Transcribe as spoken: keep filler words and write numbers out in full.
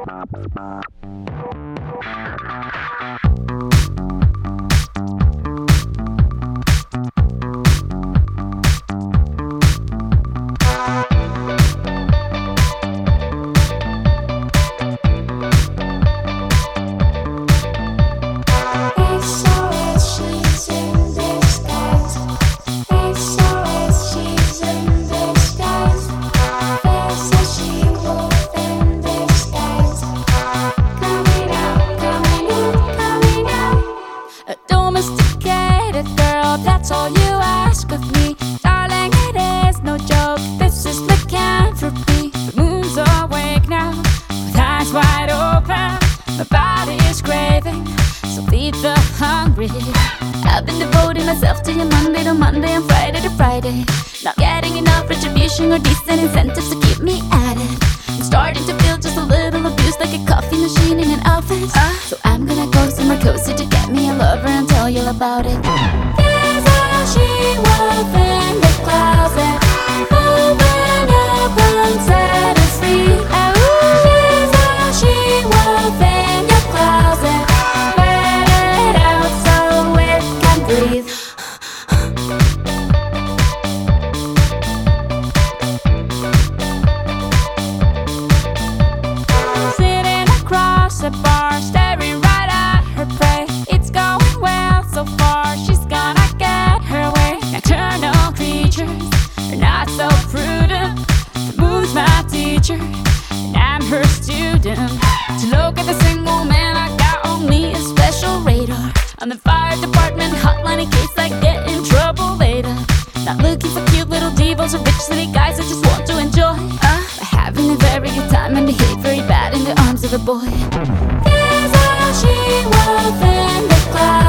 That's all you ask of me, darling, it is no joke. This is lycanthropy. The moon's awake now, with eyes wide open. My body is craving, so feed the hungry. I've been devoting myself to you Monday to Monday and Friday to Friday. Not getting enough retribution or decent incentives to keep me at it. I'm starting to feel just a little abused, like a coffee machine in an office. uh, So I'm gonna go somewhere cozy to get me a lover and tell you about it. She wolf in the closet, open up and set us free. There's a she wolf in your closet, let it out so it can breathe. Sitting across the bar, staring right at her prey. It's going well so far, she's gonna nocturnal creatures are not so prudent. The moon's my teacher, and I'm her student. To look at the single man, I got on me a special radar. On the fire department hotline in case I get in trouble later. Not looking for cute little divas or rich city guys, I just want to enjoy uh, by having a very good time and behave very bad in the arms of a boy. There's a she wolf in the cloud.